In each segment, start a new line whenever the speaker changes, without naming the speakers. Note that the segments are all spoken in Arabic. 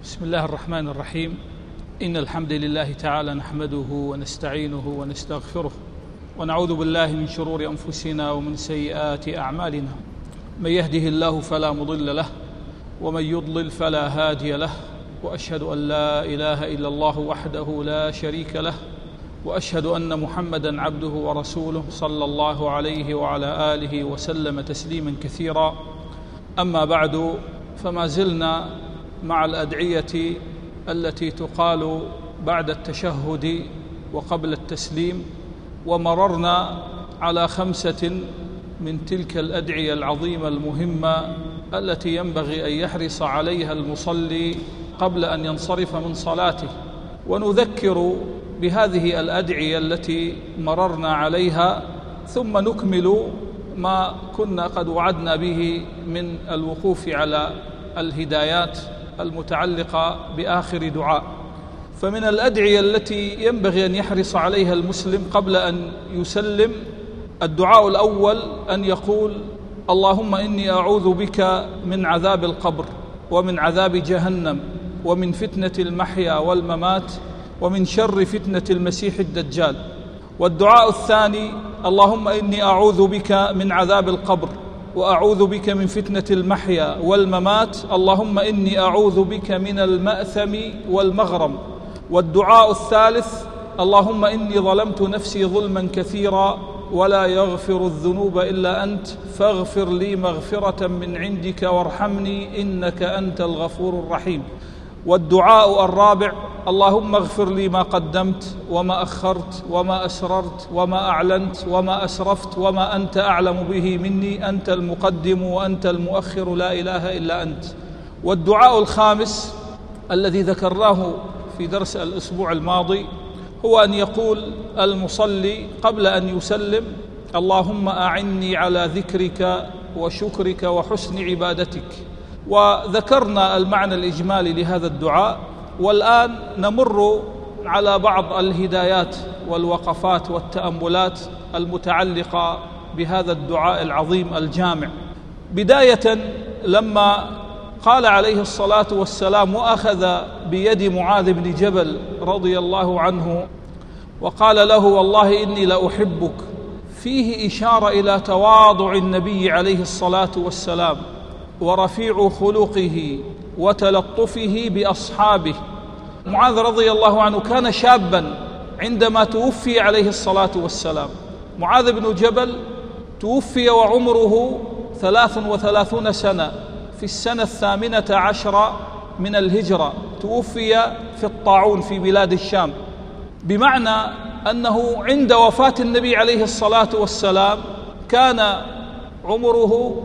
بسم الله الرحمن الرحيم. إن الحمد لله تعالى نحمده ونستعينه ونستغفره ونعوذ بالله من شرور أنفسنا ومن سيئات أعمالنا. من يهده الله فلا مضل له ومن يضلل فلا هادي له، وأشهد أن لا إله إلا الله وحده لا شريك له، وأشهد أن محمدًا عبده ورسوله صلى الله عليه وعلى آله وسلم تسليمًا كثيرا. أما بعد، فما زلنا مع الأدعية التي تقال بعد التشهد وقبل التسليم، ومررنا على 5 من تلك الأدعية العظيمة المهمة التي ينبغي أن يحرص عليها المصلي قبل أن ينصرف من صلاته. ونذكر بهذه الأدعية التي مررنا عليها، ثم نكمل ما كنا قد وعدنا به من الوقوف على الهدايات المتعلقة بآخر دعاء. فمن الأدعية التي ينبغي أن يحرص عليها المسلم قبل أن يسلم، الدعاء الأول أن يقول: اللهم إني أعوذ بك من عذاب القبر ومن عذاب جهنم ومن فتنة المحيا والممات ومن شر فتنة المسيح الدجال. والدعاء الثاني: اللهم إني أعوذ بك من عذاب القبر وأعوذ بك من فتنة المحيا والممات، اللهم إني أعوذ بك من المأثم والمغرم. والدعاء الثالث: اللهم إني ظلمت نفسي ظلما كثيرا ولا يغفر الذنوب إلا أنت فاغفر لي مغفرة من عندك وارحمني إنك أنت الغفور الرحيم. والدعاء الرابع: اللهم اغفر لي ما قدمت وما أخرت وما أسررت وما أعلنت وما أسرفت وما أنت أعلم به مني، أنت المقدم وأنت المؤخر لا إله إلا أنت. والدعاء الخامس الذي ذكرناه في درس الأسبوع الماضي هو أن يقول المصلي قبل أن يسلم: اللهم أعني على ذكرك وشكرك وحسن عبادتك. وذكرنا المعنى الإجمالي لهذا الدعاء، والآن نمر على بعض الهدايات والوقفات والتأملات المتعلقة بهذا الدعاء العظيم الجامع. بداية، لما قال عليه الصلاة والسلام وأخذ بيد معاذ بن جبل رضي الله عنه وقال له: والله إني لأحبك، فيه إشارة إلى تواضع النبي عليه الصلاة والسلام ورفيع خلقه وتلطفه بأصحابه. معاذ رضي الله عنه كان شابا عندما توفي عليه الصلاة والسلام. معاذ بن جبل توفي وعمره 33 سنة، في السنة 18 من الهجرة، توفي في الطاعون في بلاد الشام، بمعنى أنه عند وفاة النبي عليه الصلاة والسلام كان عمره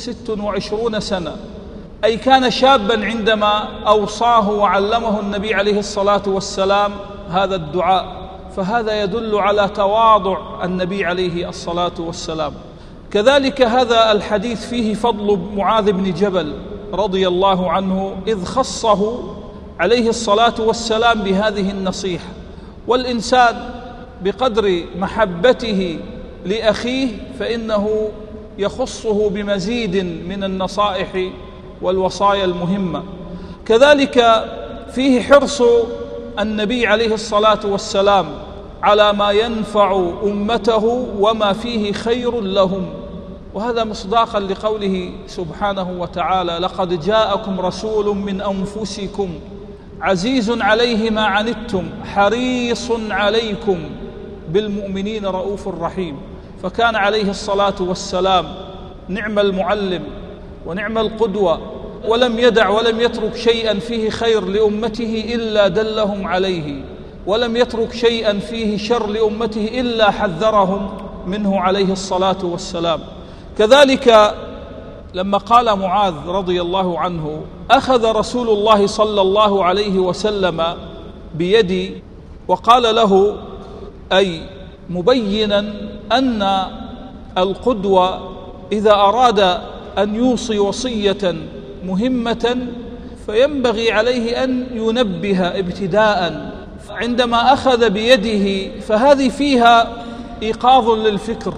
26 سنة، أي كان شابا عندما أوصاه وعلمه النبي عليه الصلاة والسلام هذا الدعاء. فهذا يدل على تواضع النبي عليه الصلاة والسلام. كذلك هذا الحديث فيه فضل معاذ بن جبل رضي الله عنه، إذ خصه عليه الصلاة والسلام بهذه النصيحة. والإنسان بقدر محبته لأخيه فإنه يخصه بمزيد من النصائح والوصايا المهمة. كذلك فيه حرص النبي عليه الصلاة والسلام على ما ينفع أمته وما فيه خير لهم، وهذا مصداقا لقوله سبحانه وتعالى: لقد جاءكم رسول من أنفسكم عزيز عليه ما عنتم حريص عليكم بالمؤمنين رؤوف رحيم. فكان عليه الصلاة والسلام نعم المعلم ونعم القدوة، ولم يدع ولم يترك شيئا فيه خير لأمته إلا دلهم عليه، ولم يترك شيئا فيه شر لأمته إلا حذرهم منه عليه الصلاة والسلام. كذلك لما قال معاذ رضي الله عنه: أخذ رسول الله صلى الله عليه وسلم بيدي وقال له، أي مبينا أن القدوة إذا أراد أن يوصي وصية مهمة فينبغي عليه أن ينبه ابتداء. عندما أخذ بيده فهذه فيها إيقاظ للفكر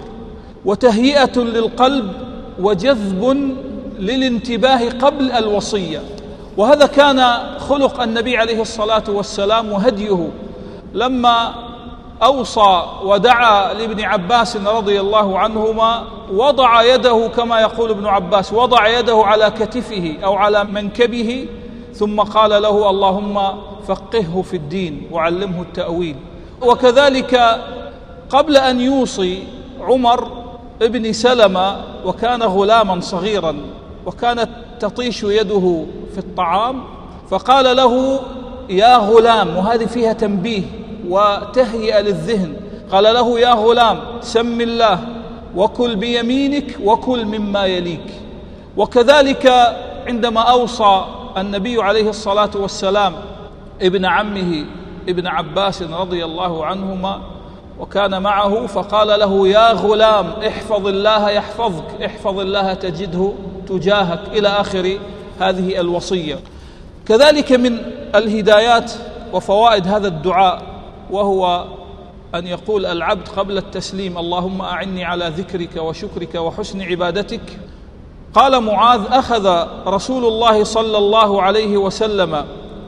وتهيئة للقلب وجذب للانتباه قبل الوصية. وهذا كان خلق النبي عليه الصلاة والسلام وهديه، لما أوصى ودعا لابن عباس رضي الله عنهما وضع يده كما يقول ابن عباس، وضع يده على كتفه أو على منكبه، ثم قال له: اللهم فقهه في الدين وعلمه التأويل. وكذلك قبل أن يوصي عمر ابن سلمة، وكان غلاما صغيرا وكانت تطيش يده في الطعام، فقال له: يا غلام، وهذه فيها تنبيه وتهيئة للذهن، قال له: يا غلام، سم الله وكل بيمينك وكل مما يليك. وكذلك عندما أوصى النبي عليه الصلاة والسلام ابن عمه ابن عباس رضي الله عنهما وكان معه، فقال له: يا غلام، احفظ الله يحفظك، احفظ الله تجده تجاهك، إلى آخر هذه الوصية. كذلك من الهدايات وفوائد هذا الدعاء، وهو أن يقول العبد قبل التسليم: اللهم أعني على ذكرك وشكرك وحسن عبادتك. قال معاذ: أخذ رسول الله صلى الله عليه وسلم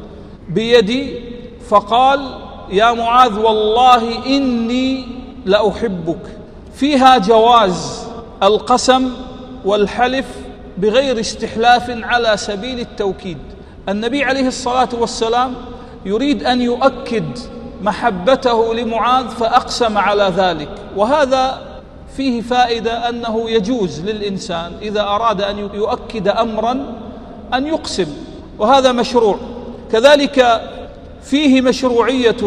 بيدي فقال: يا معاذ، والله إني لأحبك. فيها جواز القسم والحلف بغير استحلاف على سبيل التوكيد. النبي عليه الصلاة والسلام يريد أن يؤكد محبته لمعاذ فأقسم على ذلك، وهذا فيه فائدة أنه يجوز للإنسان إذا أراد أن يؤكد أمرا أن يقسم، وهذا مشروع. كذلك فيه مشروعية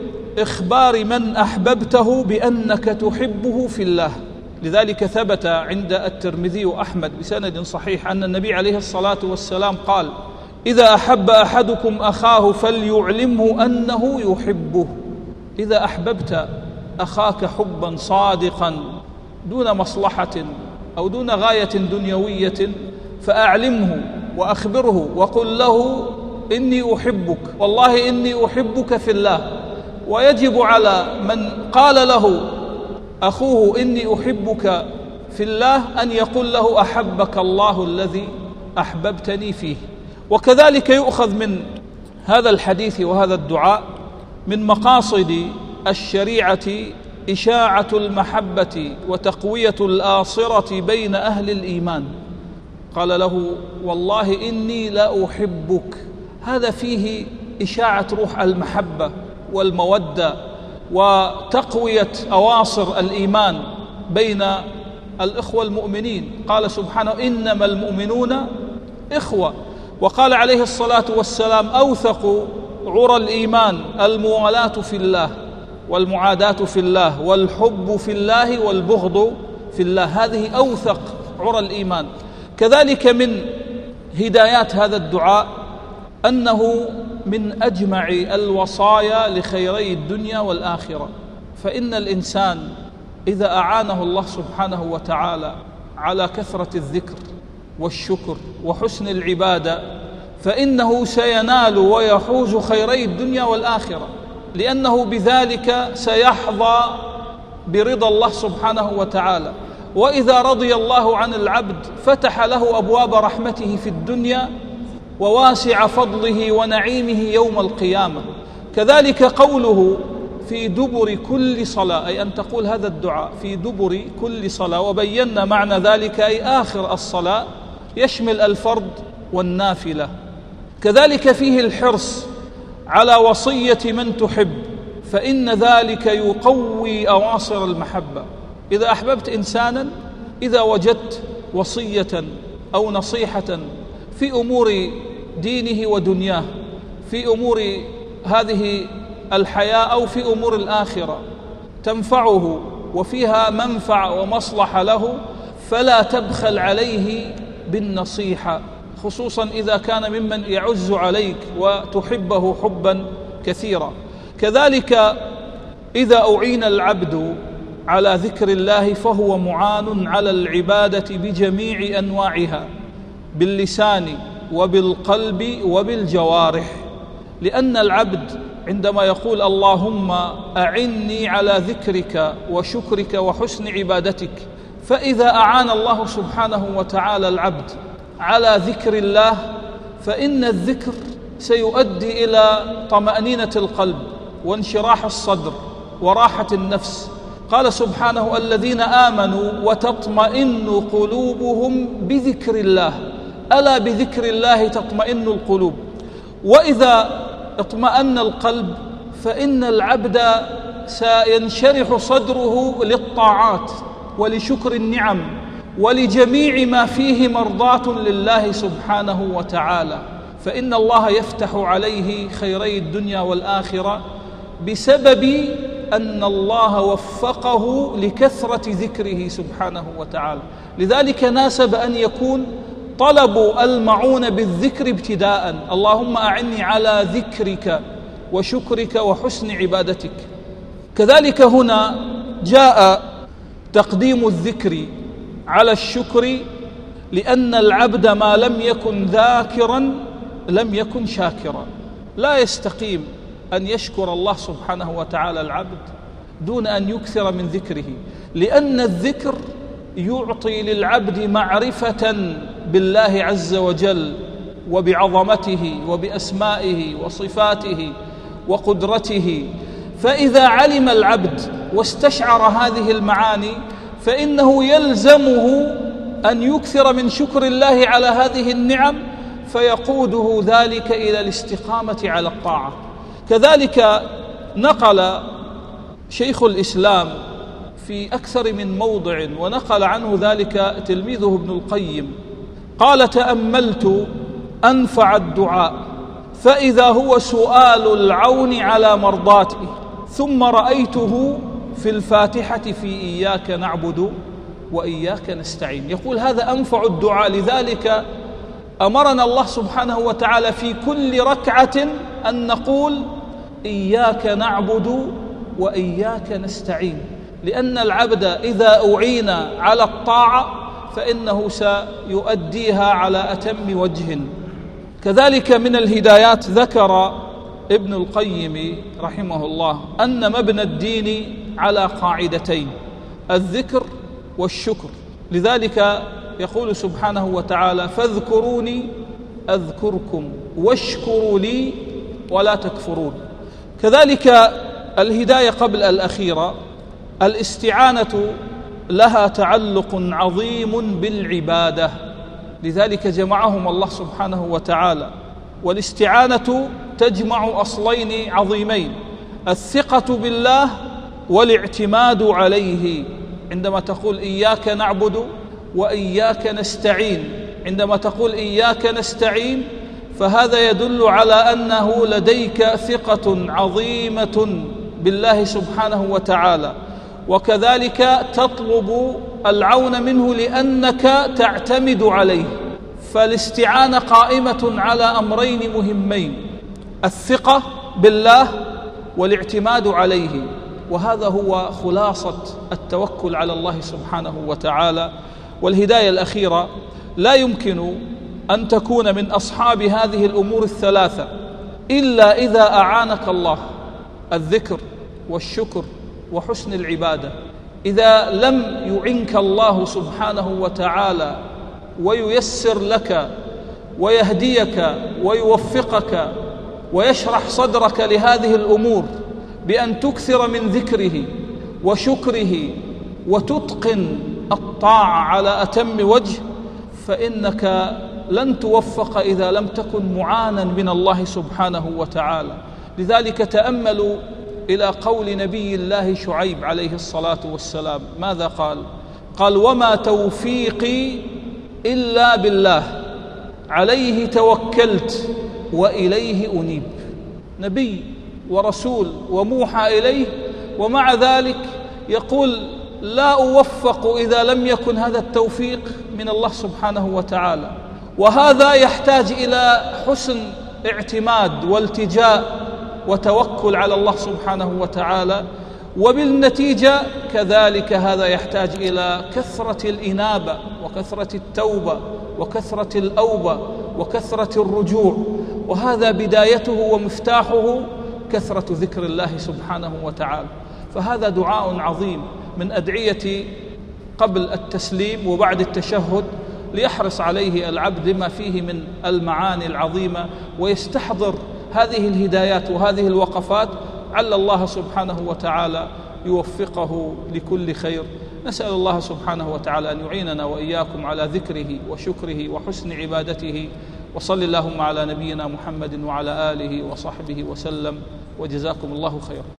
إخبار من أحببته بأنك تحبه في الله، لذلك ثبت عند الترمذي وأحمد بسند صحيح أن النبي عليه الصلاة والسلام قال: إذا أحب أحدكم أخاه فليعلمه أنه يحبه. إذا أحببت أخاك حبا صادقا دون مصلحة أو دون غاية دنيوية فأعلمه وأخبره وقل له: إني أحبك، والله إني أحبك في الله. ويجب على من قال له أخوه: إني أحبك في الله، أن يقول له: أحبك الله الذي أحببتني فيه. وكذلك يؤخذ من هذا الحديث وهذا الدعاء من مقاصد الشريعة إشاعة المحبة وتقوية الآصرة بين أهل الإيمان. قال له: والله إني لا أحبك. هذا فيه إشاعة روح المحبة والمودة وتقوية أواصر الإيمان بين الإخوة المؤمنين. قال سبحانه: إنما المؤمنون إخوة. وقال عليه الصلاة والسلام: أوثق عرى الإيمان الموالاة في الله والمعاداة في الله والحب في الله والبغض في الله. هذه أوثق عرى الإيمان. كذلك من هدايات هذا الدعاء أنه من أجمع الوصايا لخيري الدنيا والآخرة، فإن الإنسان إذا أعانه الله سبحانه وتعالى على كثرة الذكر والشكر وحسن العبادة فإنه سينال ويحوز خيري الدنيا والآخرة، لأنه بذلك سيحظى برضا الله سبحانه وتعالى. وإذا رضي الله عن العبد فتح له أبواب رحمته في الدنيا وواسع فضله ونعيمه يوم القيامة. كذلك قوله في دبر كل صلاة، أي أن تقول هذا الدعاء في دبر كل صلاة، وبينا معنى ذلك أي آخر الصلاة، يشمل الفرض والنافلة. كذلك فيه الحرص على وصية من تحب، فإن ذلك يقوي أواصر المحبة. إذا أحببت إنسانا، إذا وجدت وصية أو نصيحة في أمور دينه ودنياه، في أمور هذه الحياة أو في أمور الآخرة تنفعه وفيها منفعة ومصلحة له، فلا تبخل عليه بالنصيحة، خصوصا إذا كان ممن يعز عليك وتحبه حبا كثيرا. كذلك إذا أعين العبد على ذكر الله فهو معان على العبادة بجميع أنواعها، باللسان وبالقلب وبالجوارح، لأن العبد عندما يقول اللهم أعني على ذكرك وشكرك وحسن عبادتك، فإذا أعان الله سبحانه وتعالى العبد على ذكر الله فإن الذكر سيؤدي إلى طمأنينة القلب وانشراح الصدر وراحة النفس. قال سبحانه: الذين آمنوا وتطمئن قلوبهم بذكر الله، ألا بذكر الله تطمئن القلوب. وإذا اطمأن القلب فإن العبد سينشرح صدره للطاعات ولشكر النعم ولجميع ما فيه مرضاة لله سبحانه وتعالى، فإن الله يفتح عليه خيري الدنيا والآخرة بسبب أن الله وفقه لكثرة ذكره سبحانه وتعالى. لذلك ناسب أن يكون طلب المعونة بالذكر ابتداء: اللهم أعني على ذكرك وشكرك وحسن عبادتك. كذلك هنا جاء تقديم الذكر على الشكر، لأن العبد ما لم يكن ذاكرا لم يكن شاكرا. لا يستقيم أن يشكر الله سبحانه وتعالى العبد دون أن يكثر من ذكره، لأن الذكر يعطي للعبد معرفة بالله عز وجل وبعظمته وبأسمائه وصفاته وقدرته. فإذا علم العبد واستشعر هذه المعاني فإنه يلزمه أن يكثر من شكر الله على هذه النعم، فيقوده ذلك إلى الاستقامة على الطاعة. كذلك نقل شيخ الإسلام في أكثر من موضع، ونقل عنه ذلك تلميذه ابن القيم، قال: تأملت أنفع الدعاء فإذا هو سؤال العون على مرضاته، ثم رأيته في الفاتحة في إياك نعبد وإياك نستعين. يقول: هذا أنفع الدعاء، لذلك أمرنا الله سبحانه وتعالى في كل ركعة أن نقول إياك نعبد وإياك نستعين، لأن العبد إذا أعين على الطاعة فإنه سيؤديها على أتم وجه. كذلك من الهدايات ذكر ابن القيم رحمه الله أن مبنى الدين على قاعدتين: الذكر والشكر. لذلك يقول سبحانه وتعالى: فاذكروني أذكركم واشكروا لي ولا تكفرون. كذلك الهداية قبل الأخيرة: الاستعانة لها تعلق عظيم بالعبادة، لذلك جمعهم الله سبحانه وتعالى. والاستعانة تجمع أصلين عظيمين: الثقة بالله والاعتماد عليه. عندما تقول إياك نعبد وإياك نستعين، عندما تقول إياك نستعين فهذا يدل على أنه لديك ثقة عظيمة بالله سبحانه وتعالى، وكذلك تطلب العون منه لأنك تعتمد عليه. فالاستعانة قائمة على أمرين مهمين: الثقة بالله والاعتماد عليه، وهذا هو خلاصة التوكل على الله سبحانه وتعالى. والهداية الأخيرة: لا يمكن أن تكون من أصحاب هذه الأمور الثلاثة إلا إذا أعانك الله: الذكر والشكر وحسن العبادة. إذا لم يعنك الله سبحانه وتعالى وييسر لك ويهديك ويوفقك ويشرح صدرك لهذه الأمور بأن تكثر من ذكره وشكره وتتقن الطاعة على أتم وجه، فإنك لن توفق إذا لم تكن معانا من الله سبحانه وتعالى. لذلك تأملوا إلى قول نبي الله شعيب عليه الصلاة والسلام، ماذا قال؟ قال: وما توفيقي إلا بالله عليه توكلت وإليه أنيب. نبي ورسول وموحى إليه، ومع ذلك يقول: لا أوفق إذا لم يكن هذا التوفيق من الله سبحانه وتعالى. وهذا يحتاج إلى حسن اعتماد والتجاء وتوكل على الله سبحانه وتعالى، وبالنتيجة كذلك هذا يحتاج إلى كثرة الإنابة وكثرة التوبة وكثرة الأوبة وكثرة الرجوع، وهذا بدايته ومفتاحه كثرة ذكر الله سبحانه وتعالى. فهذا دعاء عظيم من أدعية قبل التسليم وبعد التشهد، ليحرص عليه العبد لما فيه من المعاني العظيمة، ويستحضر هذه الهدايات وهذه الوقفات، عل الله سبحانه وتعالى يوفقه لكل خير. نسأل الله سبحانه وتعالى أن يعيننا وإياكم على ذكره وشكره وحسن عبادته. وصل اللهم على نبينا محمد وعلى آله وصحبه وسلم، وجزاكم الله خيرا.